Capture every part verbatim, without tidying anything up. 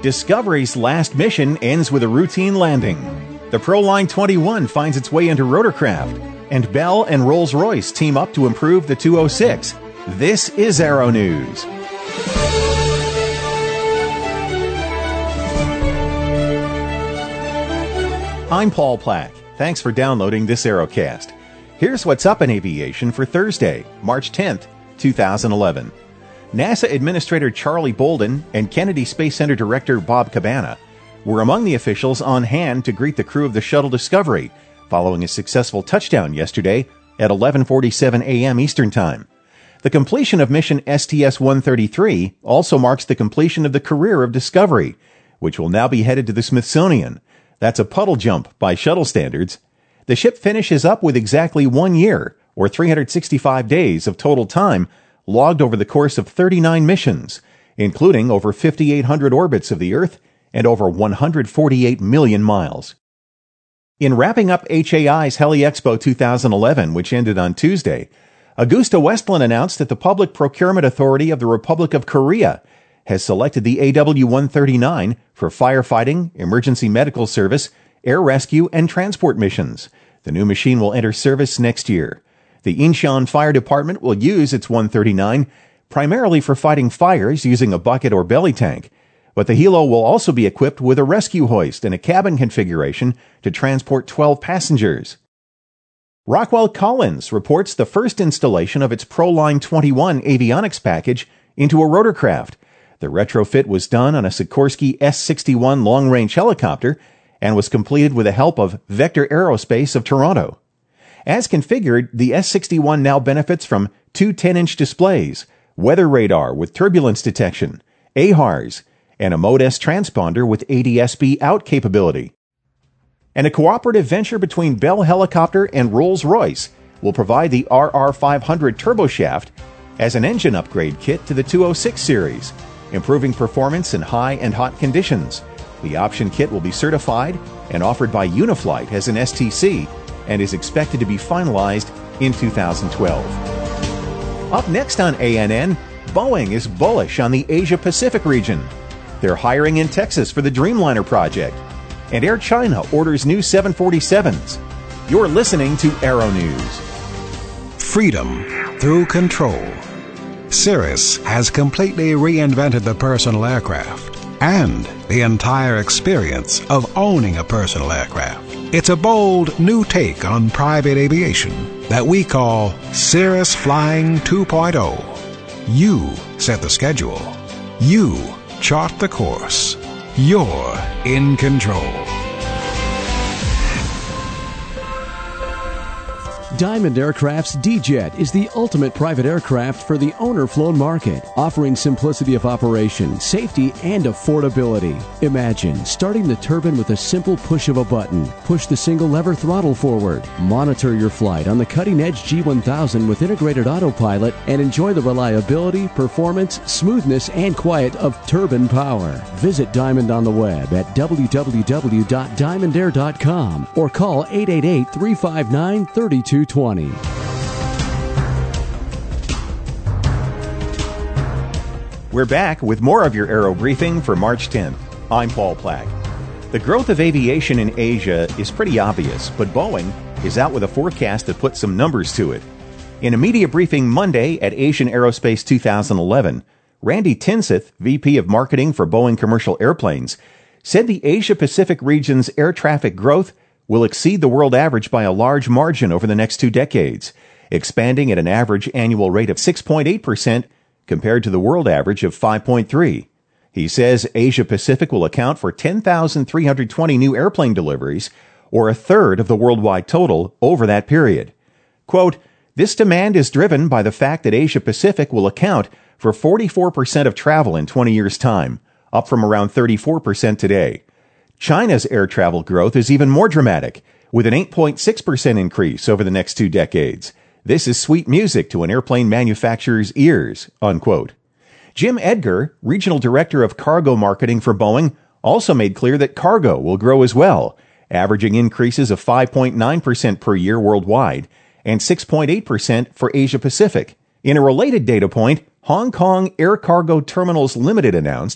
Discovery's last mission ends with a routine landing. The Proline twenty-one finds its way into rotorcraft, and Bell and Rolls-Royce team up to improve the two oh six. This is Aero News. I'm Paul Plack. Thanks for downloading this Aerocast. Here's what's up in aviation for Thursday, March tenth, two thousand eleven. NASA Administrator Charlie Bolden and Kennedy Space Center Director Bob Cabana were among the officials on hand to greet the crew of the Shuttle Discovery following a successful touchdown yesterday at eleven forty-seven a.m. Eastern Time. The completion of mission S T S one thirty-three also marks the completion of the career of Discovery, which will now be headed to the Smithsonian. That's a puddle jump by shuttle standards. The ship finishes up with exactly one year, or three hundred sixty-five days of total time, logged over the course of thirty-nine missions, including over fifty-eight hundred orbits of the Earth and over one hundred forty-eight million miles. In wrapping up H A I's Heli Expo two thousand eleven, which ended on Tuesday, Augusta Westland announced that the Public Procurement Authority of the Republic of Korea has selected the A W one thirty-nine for firefighting, emergency medical service, air rescue, and transport missions. The new machine will enter service next year. The Incheon Fire Department will use its one thirty-nine primarily for fighting fires using a bucket or belly tank, but the helo will also be equipped with a rescue hoist and a cabin configuration to transport twelve passengers. Rockwell Collins reports the first installation of its Proline twenty-one avionics package into a rotorcraft. The retrofit was done on a Sikorsky S sixty-one long-range helicopter and was completed with the help of Vector Aerospace of Toronto. As configured, the S sixty-one now benefits from two ten-inch displays, weather radar with turbulence detection, A H A Rs, and a Mode S transponder with A D S B out capability. And a cooperative venture between Bell Helicopter and Rolls-Royce will provide the R R five hundred turboshaft as an engine upgrade kit to the two oh six series, improving performance in high and hot conditions. The option kit will be certified and offered by Uniflight as an S T C and is expected to be finalized in two thousand twelve. Up next on A N N, Boeing is bullish on the Asia-Pacific region. They're hiring in Texas for the Dreamliner project. And Air China orders new seven forty-sevens. You're listening to Aero News. Freedom through control. Cirrus has completely reinvented the personal aircraft and the entire experience of owning a personal aircraft. It's a bold new take on private aviation that we call Cirrus Flying two point oh. You set the schedule. You chart the course. You're in control. Diamond Aircraft's D-Jet is the ultimate private aircraft for the owner-flown market, offering simplicity of operation, safety, and affordability. Imagine starting the turbine with a simple push of a button. Push the single lever throttle forward. Monitor your flight on the cutting-edge G one thousand with integrated autopilot and enjoy the reliability, performance, smoothness, and quiet of turbine power. Visit Diamond on the web at w w w dot diamond air dot com or call eight eight eight, three five nine, three two twenty. We're back with more of your Aero Briefing for March tenth. I'm Paul Plack. The growth of aviation in Asia is pretty obvious, but Boeing is out with a forecast that puts some numbers to it. In a media briefing Monday at Asian Aerospace two thousand eleven, Randy Tinseth, V P of Marketing for Boeing Commercial Airplanes, said the Asia-Pacific region's air traffic growth will exceed the world average by a large margin over the next two decades, expanding at an average annual rate of six point eight percent compared to the world average of five point three. He says Asia-Pacific will account for ten thousand three hundred twenty new airplane deliveries, or a third of the worldwide total over that period. Quote, "This demand is driven by the fact that Asia-Pacific will account for forty-four percent of travel in twenty years' time, up from around thirty-four percent today. China's air travel growth is even more dramatic, with an eight point six percent increase over the next two decades. This is sweet music to an airplane manufacturer's ears," unquote. Jim Edgar, Regional Director of Cargo Marketing for Boeing, also made clear that cargo will grow as well, averaging increases of five point nine percent per year worldwide and six point eight percent for Asia-Pacific. In a related data point, Hong Kong Air Cargo Terminals Limited announced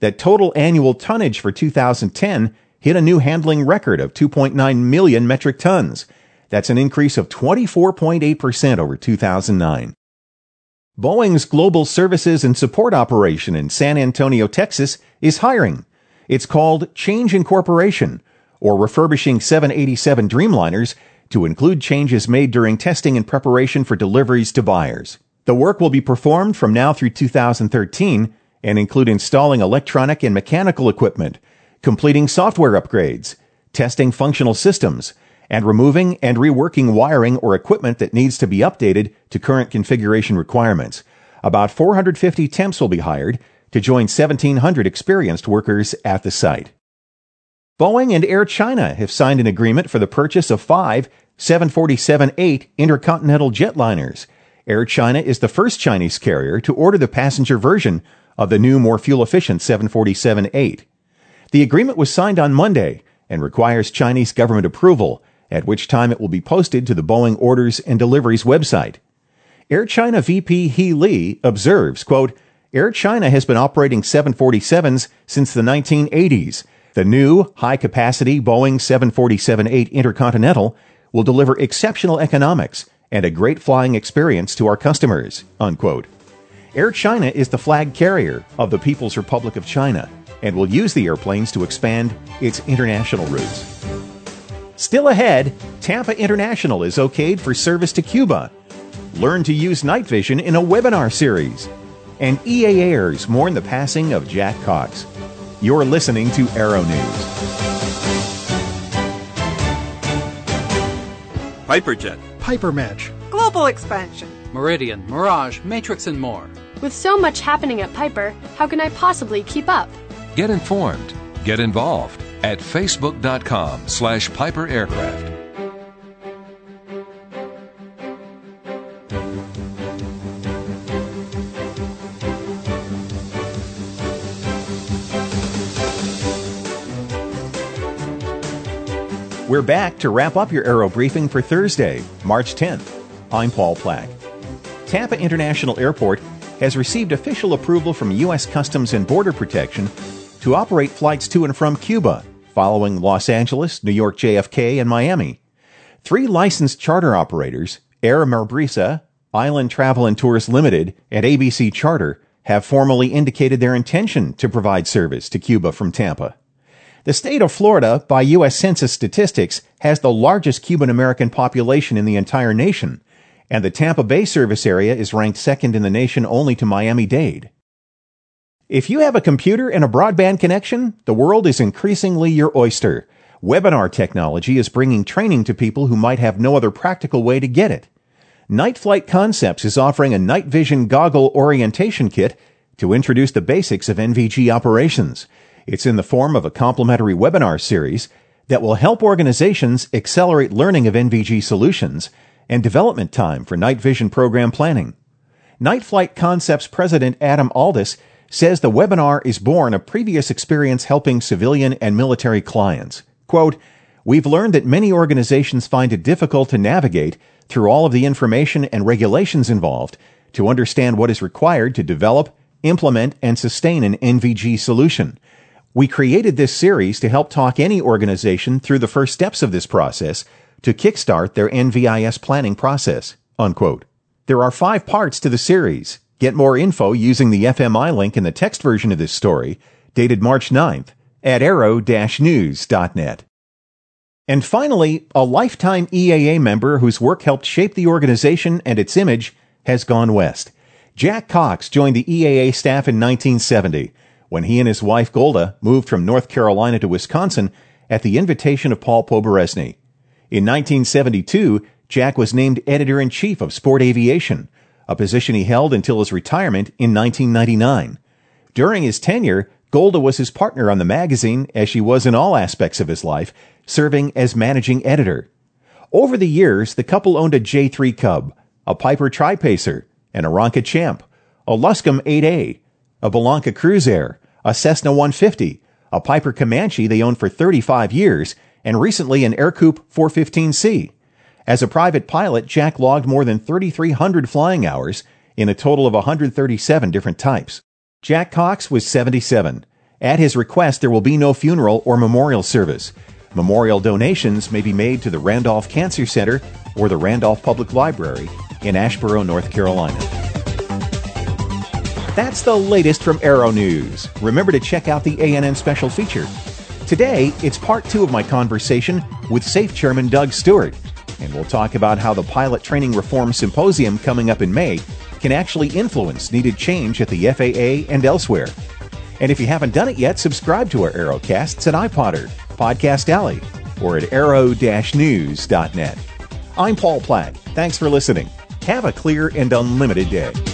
that total annual tonnage for two thousand ten hit a new handling record of two point nine million metric tons. That's an increase of twenty-four point eight percent over two thousand nine. Boeing's global services and support operation in San Antonio, Texas, is hiring. It's called Change Incorporation, or refurbishing seven eighty-seven Dreamliners to include changes made during testing and preparation for deliveries to buyers. The work will be performed from now through two thousand thirteen and include installing electronic and mechanical equipment, completing software upgrades, testing functional systems, and removing and reworking wiring or equipment that needs to be updated to current configuration requirements. About four hundred fifty temps will be hired to join seventeen hundred experienced workers at the site. Boeing and Air China have signed an agreement for the purchase of five seven forty-seven eight intercontinental jetliners. Air China is the first Chinese carrier to order the passenger version of the new, more fuel-efficient seven forty-seven eight. The agreement was signed on Monday and requires Chinese government approval, at which time it will be posted to the Boeing Orders and Deliveries website. Air China V P He Li observes, quote, Air China has been operating seven forty-sevens since the nineteen eighties. The new, high-capacity Boeing seven forty-seven eight Intercontinental will deliver exceptional economics and a great flying experience to our customers, unquote. Air China is the flag carrier of the People's Republic of China and will use the airplanes to expand its international routes. Still ahead, Tampa International is okayed for service to Cuba. Learn to use night vision in a webinar series. And E A Ers mourn the passing of Jack Cox. You're listening to Aero News. Piperjet, Piper Match, Global Expansion, Meridian, Mirage, Matrix, and more. With so much happening at Piper, how can I possibly keep up? Get informed. Get involved at facebook.com slash Piper Aircraft. We're back to wrap up your Aero Briefing for Thursday, March tenth. I'm Paul Plack. Tampa International Airport has received official approval from U S Customs and Border Protection to operate flights to and from Cuba, following Los Angeles, New York J F K, and Miami. Three licensed charter operators, Air Merbrisa, Island Travel and Tours Limited, and A B C Charter, have formally indicated their intention to provide service to Cuba from Tampa. The state of Florida, by U S Census statistics, has the largest Cuban-American population in the entire nation, and the Tampa Bay service area is ranked second in the nation only to Miami-Dade. If you have a computer and a broadband connection, the world is increasingly your oyster. Webinar technology is bringing training to people who might have no other practical way to get it. Night Flight Concepts is offering a night vision goggle orientation kit to introduce the basics of N V G operations. It's in the form of a complimentary webinar series that will help organizations accelerate learning of N V G solutions and development time for night vision program planning. Night Flight Concepts President Adam Aldis says the webinar is born of previous experience helping civilian and military clients. Quote, We've learned that many organizations find it difficult to navigate through all of the information and regulations involved to understand what is required to develop, implement, and sustain an N V G solution. We created this series to help talk any organization through the first steps of this process to kickstart their N V I S planning process, unquote. There are five parts to the series. Get more info using the F M I link in the text version of this story, dated March ninth, at aero dash news dot net. And finally, a lifetime E A A member whose work helped shape the organization and its image has gone west. Jack Cox joined the E A A staff in nineteen seventy, when he and his wife Golda moved from North Carolina to Wisconsin at the invitation of Paul Poberezny. In nineteen seventy-two, Jack was named editor-in-chief of Sport Aviation, a position he held until his retirement in nineteen ninety-nine. During his tenure, Golda was his partner on the magazine, as she was in all aspects of his life, serving as managing editor. Over the years, the couple owned a J three Cub, a Piper Tri-Pacer, an Aeronca Champ, a Luscombe eight A, a Bellanca Cruisair, a Cessna one fifty, a Piper Comanche they owned for thirty-five years, and recently an Aircoupe four fifteen C. As a private pilot, Jack logged more than thirty-three hundred flying hours in a total of one hundred thirty-seven different types. Jack Cox was seventy-seven, At his request, there will be no funeral or memorial service. Memorial donations may be made to the Randolph Cancer Center or the Randolph Public Library in Asheboro, North Carolina. That's the latest from Aero News. Remember to check out the A N N special feature. Today, it's part two of my conversation with SAFE Chairman Doug Stewart, and we'll talk about how the Pilot Training Reform Symposium coming up in May can actually influence needed change at the F A A and elsewhere. And if you haven't done it yet, subscribe to our Aerocasts at iPodder, Podcast Alley, or at aero dash news dot net. I'm Paul Plack. Thanks for listening. Have a clear and unlimited day.